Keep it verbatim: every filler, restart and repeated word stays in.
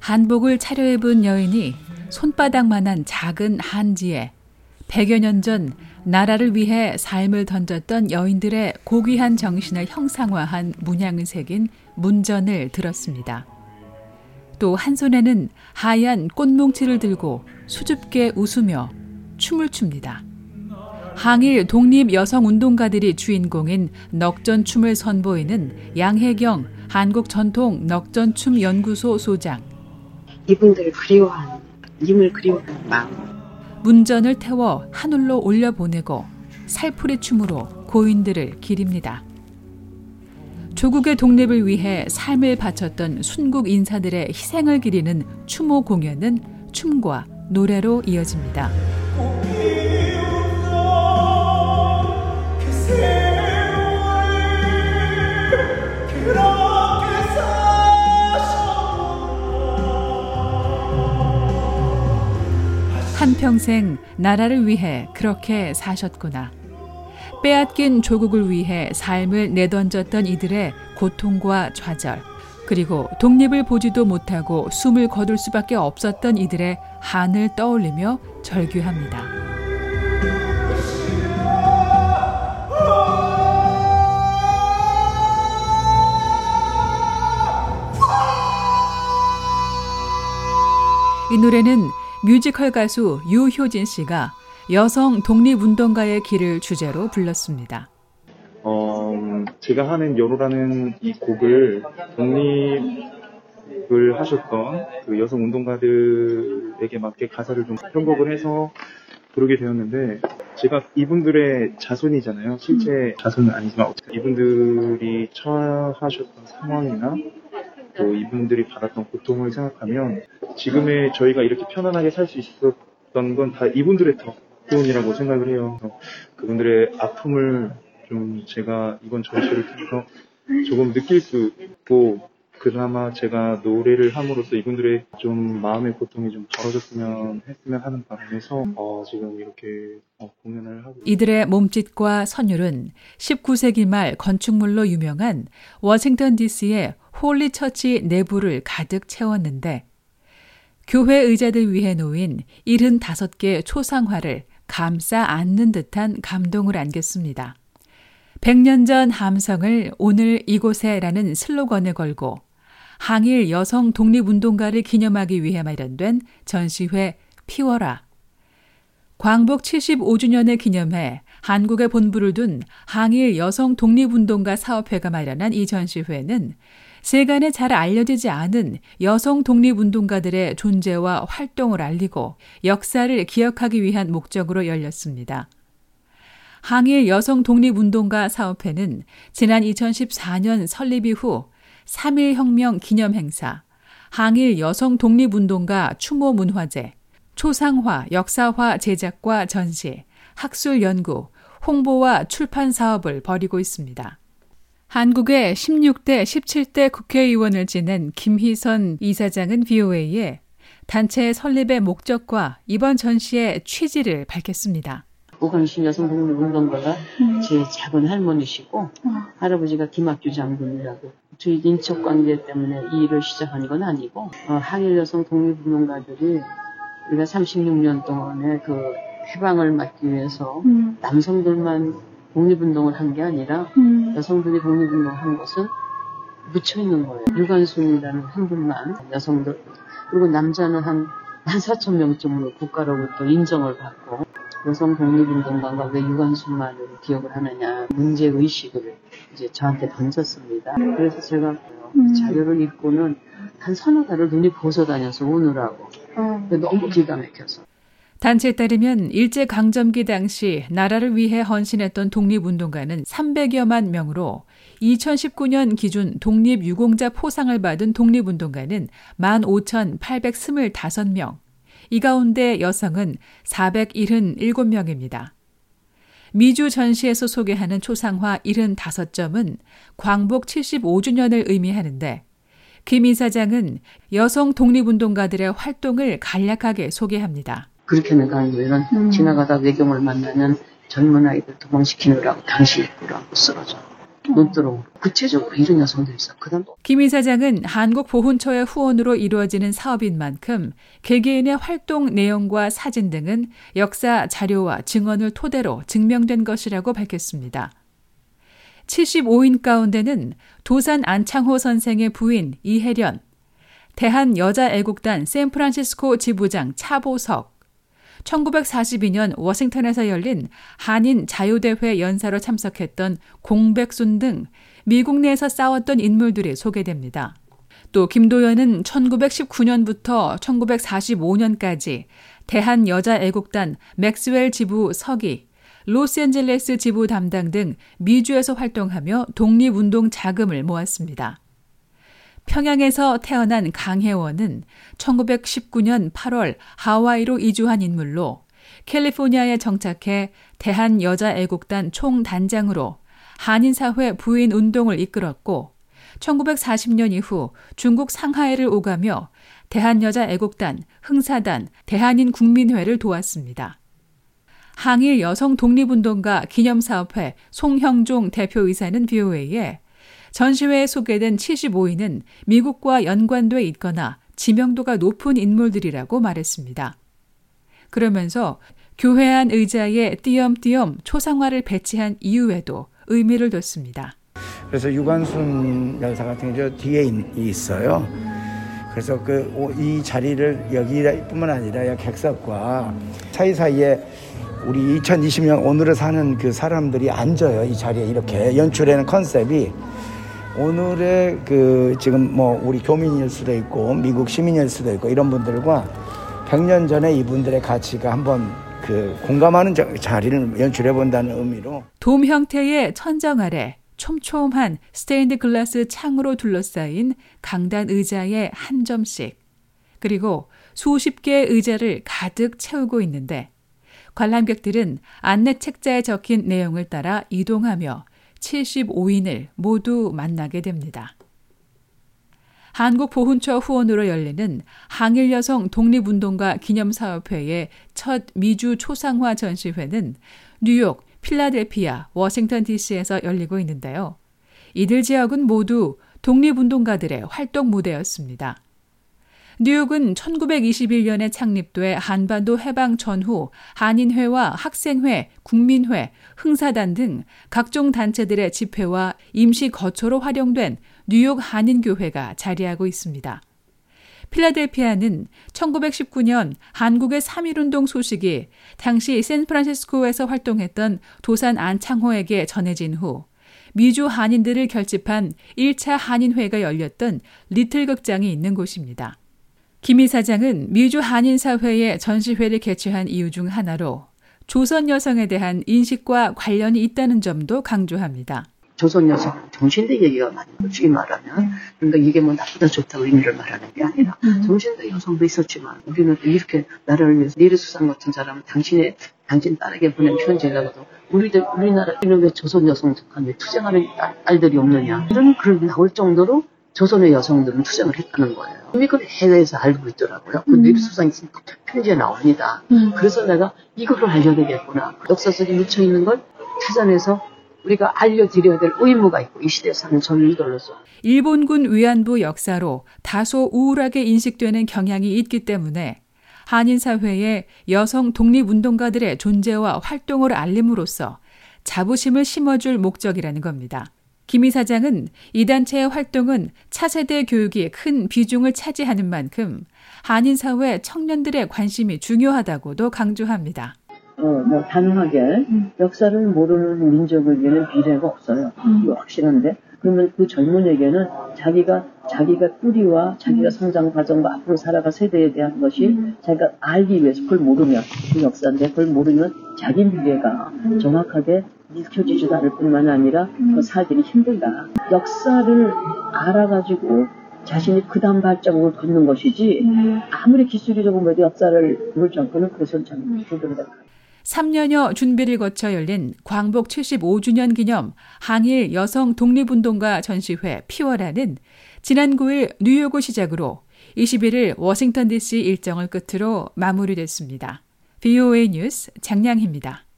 한복을 차려입은 여인이 손바닥만한 작은 한지에 백여 년 전 나라를 위해 삶을 던졌던 여인들의 고귀한 정신을 형상화한 문양을 새긴 문전을 들었습니다. 또 한 손에는 하얀 꽃뭉치를 들고 수줍게 웃으며 춤을 춥니다. 항일 독립 여성운동가들이 주인공인 넉전춤을 선보이는 양혜경 한국전통넉전춤연구소 소장. 이분들을 그리워하는, 님을 그리워하는 마음. 문전을 태워 하늘로 올려보내고 살풀이 춤으로 고인들을 기립니다. 조국의 독립을 위해 삶을 바쳤던 순국 인사들의 희생을 기리는 추모 공연은 춤과 노래로 이어집니다. 한평생 나라를 위해 그렇게 사셨구나. 빼앗긴 조국을 위해 삶을 내던졌던 이들의 고통과 좌절, 그리고 독립을 보지도 못하고 숨을 거둘 수밖에 없었던 이들의 한을 떠올리며 절규합니다. 이 노래는 뮤지컬 가수 유효진 씨가 여성 독립운동가의 길을 주제로 불렀습니다. 어, 제가 하는 여로라는 이 곡을 독립을 하셨던 그 여성 운동가들에게 맞게 가사를 좀 편곡을 해서 부르게 되었는데, 제가 이분들의 자손이잖아요. 실제 자손은 아니지만 이분들이 처하셨던 상황이나 또 이분들이 받았던 고통을 생각하면 지금의 저희가 이렇게 편안하게 살 수 있었던 건 다 이분들의 덕분이라고 생각을 해요. 그분들의 아픔을 좀 제가 이번 전시를 통해서 조금 느낄 수 있고, 그나마 제가 노래를 함으로써 이분들의 좀 마음의 고통이 좀 덜어졌으면 했으면 하는 바람에서 어, 지금 이렇게 어, 공연을 하고. 이들의 몸짓과 선율은 십구 세기 말 건축물로 유명한 워싱턴 디씨의 홀리 처치 내부를 가득 채웠는데, 교회 의자들 위에 놓인 칠십오 개 초상화를 감싸 안는 듯한 감동을 안겼습니다. 백 년 전 함성을 오늘 이곳에라는 슬로건을 걸고 항일 여성 독립운동가를 기념하기 위해 마련된 전시회 피워라. 광복 칠십오 주년을 기념해 한국에 본부를 둔 항일 여성 독립운동가 사업회가 마련한 이 전시회는 세간에 잘 알려지지 않은 여성 독립운동가들의 존재와 활동을 알리고 역사를 기억하기 위한 목적으로 열렸습니다. 항일 여성 독립운동가 사업회는 지난 이천십사 년 설립 이후 삼일 혁명 기념행사, 항일 여성 독립운동가 추모 문화제, 초상화, 역사화 제작과 전시, 학술 연구, 홍보와 출판 사업을 벌이고 있습니다. 한국의 십육 대, 십칠 대 국회의원을 지낸 김희선 이사장은 브이오에이에 단체 설립의 목적과 이번 전시의 취지를 밝혔습니다. 오광신 여성 독립운동가가 음. 제 작은 할머니시고 어. 할아버지가 김학규 장군이라고 저희 인척 관계 때문에 이 일을 시작한 건 아니고 어, 항일 여성 독립운동가들이 우리가 삼십육 년 동안에 그 해방을 막기 위해서 음. 남성들만 독립운동을 한 게 아니라 음. 여성들이 독립운동을 한 것은 묻혀있는 거예요. 유관순이라는 한 분만 여성들, 그리고 남자는 한 만 사천 명쯤으로 국가로부터 인정을 받고, 여성 독립운동가가 왜 유관순만을 기억을 하느냐 문제의식을 이제 저한테 던졌습니다. 그래서 제가 음. 자료를 읽고는 한 서너 달을 눈이 부서다녀서 오느라고 음. 너무 기가 막혀서. 단체에 따르면 일제강점기 당시 나라를 위해 헌신했던 독립운동가는 삼백여만 명으로 이천십구 년 기준 독립유공자 포상을 받은 독립운동가는 만 오천팔백이십오 명, 이 가운데 여성은 사백칠십칠 명입니다. 미주 전시에서 소개하는 초상화 칠십오 점은 광복 칠십오 주년을 의미하는데, 김 이사장은 여성 독립운동가들의 활동을 간략하게 소개합니다. 그렇게는 가면 음. 지나가다 외경을 만나면 젊은 아이들 도망시키느라고 당시 입구라고 쓰러져. 논두렁으로 구체적으로 이런 여성들이 있어. 그다음 김 이사장은 한국보훈처의 후원으로 이루어지는 사업인 만큼 개개인의 활동 내용과 사진 등은 역사 자료와 증언을 토대로 증명된 것이라고 밝혔습니다. 칠십오 인 가운데는 도산 안창호 선생의 부인 이혜련, 대한여자애국단 샌프란시스코 지부장 차보석, 천구백사십이 년 워싱턴에서 열린 한인 자유대회 연사로 참석했던 공백순 등 미국 내에서 싸웠던 인물들이 소개됩니다. 또 김도연은 천구백십구 년부터 천구백사십오 년까지 대한여자애국단 맥스웰 지부 서기, 로스앤젤레스 지부 담당 등 미주에서 활동하며 독립운동 자금을 모았습니다. 평양에서 태어난 강혜원은 천구백십구 년 팔월 하와이로 이주한 인물로 캘리포니아에 정착해 대한여자애국단 총단장으로 한인사회 부인운동을 이끌었고 천구백사십 년 이후 중국 상하이를 오가며 대한여자애국단, 흥사단, 대한인국민회를 도왔습니다. 항일 여성 독립운동가 기념사업회 송형종 대표이사는 브이오에이에 전시회에 소개된 칠십오 인은 미국과 연관돼 있거나 지명도가 높은 인물들이라고 말했습니다. 그러면서 교회 안 의자에 띄엄띄엄 초상화를 배치한 이유에도 의미를 뒀습니다. 그래서 유관순 여사 같은 게 저 뒤에 있어요. 그래서 그 이 자리를 여기뿐만 아니라 여기 객석과 사이사이에 우리 이천이십 년 오늘을 사는 그 사람들이 앉아요. 이 자리에 이렇게 연출하는 컨셉이 오늘의 그 지금 뭐 우리 교민일 수도 있고 미국 시민일 수도 있고 이런 분들과 백 년 전에 이분들의 가치가 한번 그 공감하는 자리를 연출해 본다는 의미로 돔 형태의 천정 아래 촘촘한 스테인드 글라스 창으로 둘러싸인 강단 의자에 한 점씩 그리고 수십 개의 의자를 가득 채우고 있는데 관람객들은 안내 책자에 적힌 내용을 따라 이동하며 칠십오 인을 모두 만나게 됩니다. 한국보훈처 후원으로 열리는 항일여성 독립운동가 기념사업회의 첫 미주 초상화 전시회는 뉴욕, 필라델피아, 워싱턴 디씨에서 열리고 있는데요. 이들 지역은 모두 독립운동가들의 활동 무대였습니다. 뉴욕은 천구백이십일 년에 창립돼 한반도 해방 전후 한인회와 학생회, 국민회, 흥사단 등 각종 단체들의 집회와 임시 거처로 활용된 뉴욕 한인교회가 자리하고 있습니다. 필라델피아는 천구백십구 년 한국의 삼일운동 소식이 당시 샌프란시스코에서 활동했던 도산 안창호에게 전해진 후 미주 한인들을 결집한 일 차 한인회가 열렸던 리틀 극장이 있는 곳입니다. 김 이사장은 미주 한인사회에 전시회를 개최한 이유 중 하나로 조선 여성에 대한 인식과 관련이 있다는 점도 강조합니다. 조선 여성 정신대 얘기가 많이 솔직히 말하면 그러니까 이게 뭐 나쁘다 좋다고 의미를 말하는 게 아니라 정신대 여성도 있었지만 우리는 이렇게 나라를 위해서 내리수상 같은 사람은 당신의 당신 딸에게 보낸 편지라도 우리들 우리나라에는 왜 조선 여성한테 투쟁하는 딸들이 없느냐 이런 글이 나올 정도로 조선의 여성들은 투쟁을 했다는 거예요. 이미 그 해외에서 알고 있더라고요. 그 내리수상 있으니까 편지에 나옵니다. 음. 그래서 내가 이거를 알려야 되겠구나. 역사 속에 묻혀있는 걸 찾아내서 우리가 알려드려야 될 의무가 있고 이 시대에 사는 젊은이들로서. 일본군 위안부 역사로 다소 우울하게 인식되는 경향이 있기 때문에 한인사회에 여성 독립운동가들의 존재와 활동을 알림으로써 자부심을 심어줄 목적이라는 겁니다. 김 이사장은 이 단체의 활동은 차세대 교육이 큰 비중을 차지하는 만큼 한인사회 청년들의 관심이 중요하다고도 강조합니다. 어, 뭐 단호하게 음. 역사를 모르는 민족에게는 미래가 없어요. 음. 이거 확실한데 그러면 그 젊은에게는 자기가 자기가 뿌리와 자기가 성장 과정과 앞으로 살아갈 세대에 대한 것이 음. 자기가 알기 위해서 그걸 모르면 그 역사인데 그걸 모르면 자기 미래가 음. 정확하게 읽혀지지도 않을 뿐만 아니라 음. 그 살기는 힘들다. 역사를 알아가지고 자신이 그 다음 발자국을 걷는 것이지 음. 아무리 기술이적으로 모두 역사를 모르지 않고는 그것은 참 힘들다. 삼 년여 준비를 거쳐 열린 광복 칠십오 주년 기념 항일 여성 독립운동가 전시회 피워라는 지난 구 일 뉴욕을 시작으로 이십일 일 워싱턴 디씨 일정을 끝으로 마무리됐습니다. 브이오에이 뉴스 장량희입니다.